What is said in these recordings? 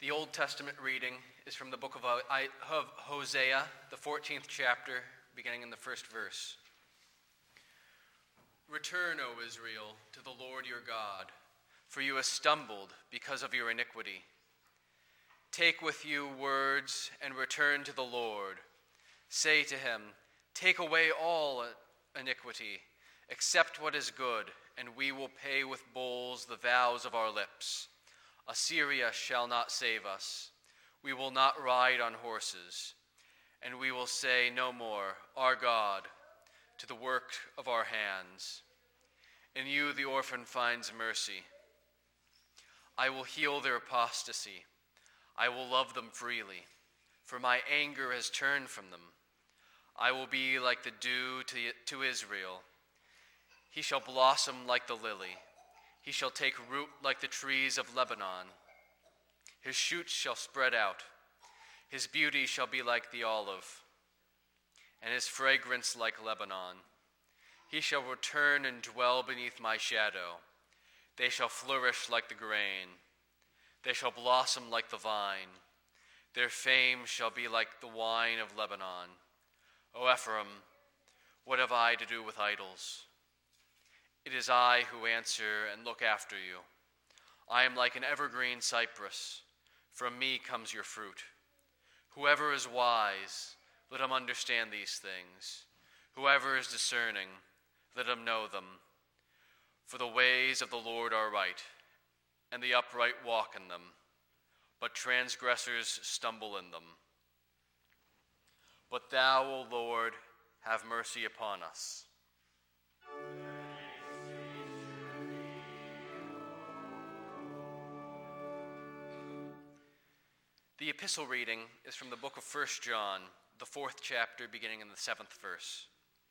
The Old Testament reading is from the book of Hosea, the 14th chapter, beginning in the first verse. Return, O Israel, to the Lord your God, for you have stumbled because of your iniquity. Take with you words and return to the Lord. Say to him, take away all iniquity, accept what is good, and we will pay with bulls the vows of our lips. Assyria shall not save us. We will not ride on horses. And we will say no more, our God, to the work of our hands. In you the orphan finds mercy. I will heal their apostasy. I will love them freely, for my anger has turned from them. I will be like the dew to Israel. He shall blossom like the lily. He shall take root like the trees of Lebanon. His shoots shall spread out. His beauty shall be like the olive, and his fragrance like Lebanon. He shall return and dwell beneath my shadow. They shall flourish like the grain. They shall blossom like the vine. Their fame shall be like the wine of Lebanon. O Ephraim, what have I to do with idols? It is I who answer and look after you. I am like an evergreen cypress. From me comes your fruit. Whoever is wise, let him understand these things. Whoever is discerning, let him know them. For the ways of the Lord are right, and the upright walk in them, but transgressors stumble in them. But thou, O Lord, have mercy upon us. The epistle reading is from the book of 1 John, the 4th chapter, beginning in the 7th verse.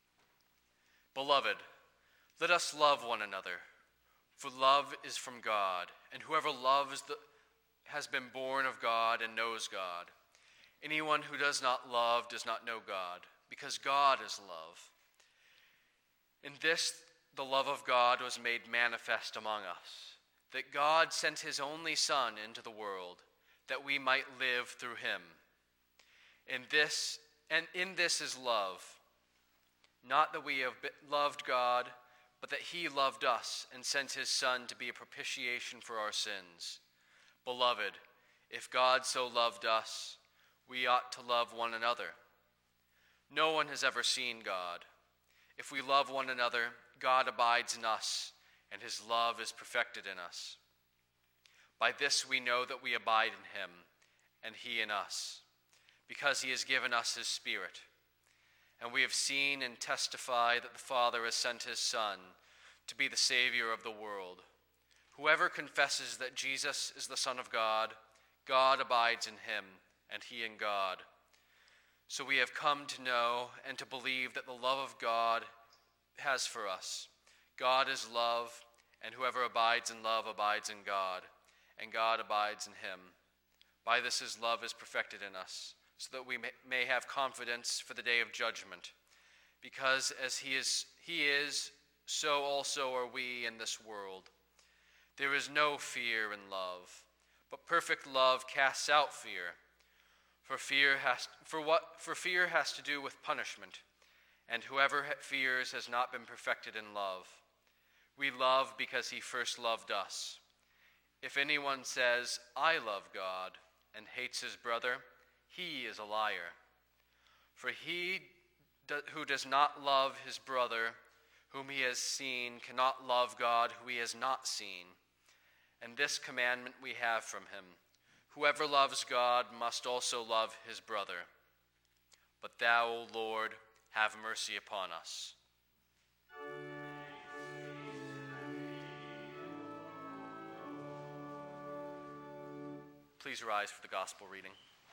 Beloved, let us love one another, for love is from God, and whoever loves has been born of God and knows God. Anyone who does not love does not know God, because God is love. In this, the love of God was made manifest among us, that God sent his only Son into the world, that we might live through him. In this is love, not that we have loved God, but that he loved us and sent his Son to be a propitiation for our sins. Beloved, if God so loved us, we ought to love one another. No one has ever seen God. If we love one another, God abides in us, and his love is perfected in us. By this we know that we abide in him, and he in us, because he has given us his Spirit. And we have seen and testify that the Father has sent his Son to be the Savior of the world. Whoever confesses that Jesus is the Son of God, God abides in him, and he in God. So we have come to know and to believe that the love of God has for us. God is love, and whoever abides in love abides in God, and God abides in him. By this his love is perfected in us, so that we may have confidence for the day of judgment. Because as he is, so also are we in this world. There is no fear in love, but perfect love casts out fear. For fear has to do with punishment, and whoever fears has not been perfected in love. We love because he first loved us. If anyone says, I love God, and hates his brother, he is a liar. For he who does not love his brother whom he has seen cannot love God who he has not seen. And this commandment we have from him: whoever loves God must also love his brother. But thou, O Lord, have mercy upon us. Please rise for the gospel reading.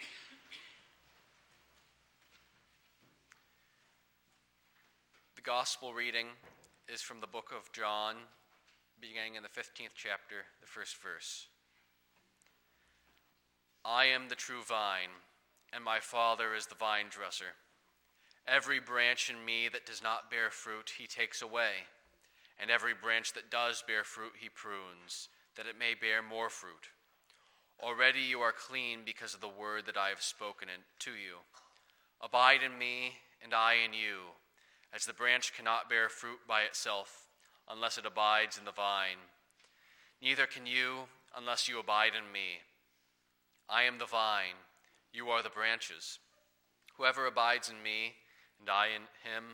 The gospel reading is from the book of John, beginning in the 15th chapter, the first verse. I am the true vine, and my Father is the vine dresser. Every branch in me that does not bear fruit, he takes away, and every branch that does bear fruit, he prunes, that it may bear more fruit. Already you are clean because of the word that I have spoken to you. Abide in me, and I in you, as the branch cannot bear fruit by itself unless it abides in the vine. Neither can you unless you abide in me. I am the vine, you are the branches. Whoever abides in me, and I in him,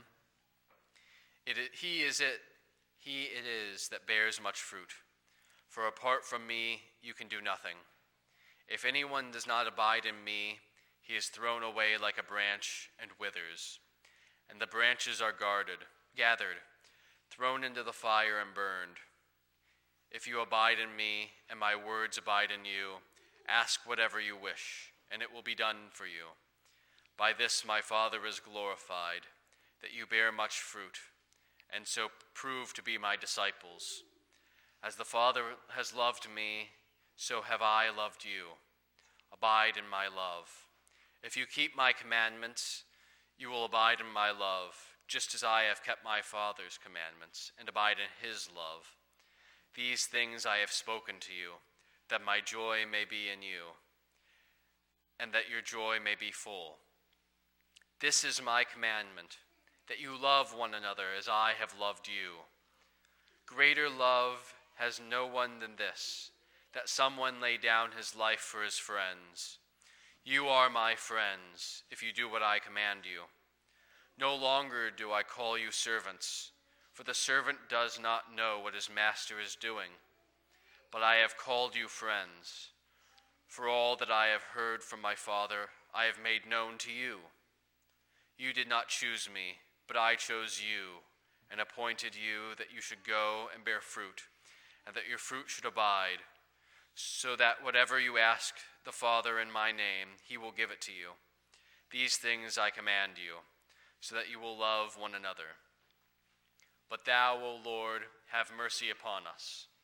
he it is that bears much fruit. For apart from me, you can do nothing. If anyone does not abide in me, he is thrown away like a branch and withers. And the branches are gathered, thrown into the fire and burned. If you abide in me, and my words abide in you, ask whatever you wish, and it will be done for you. By this my Father is glorified, that you bear much fruit, and so prove to be my disciples. As the Father has loved me, so have I loved you. Abide in my love. If you keep my commandments, you will abide in my love, just as I have kept my Father's commandments and abide in his love. These things I have spoken to you, that my joy may be in you, and that your joy may be full. This is my commandment, that you love one another as I have loved you. Greater love has no one than this, that someone lay down his life for his friends. You are my friends, if you do what I command you. No longer do I call you servants, for the servant does not know what his master is doing. But I have called you friends, for all that I have heard from my Father I have made known to you. You did not choose me, but I chose you, and appointed you that you should go and bear fruit, and that your fruit should abide, so that whatever you ask the Father in my name, he will give it to you. These things I command you, so that you will love one another. But thou, O Lord, have mercy upon us.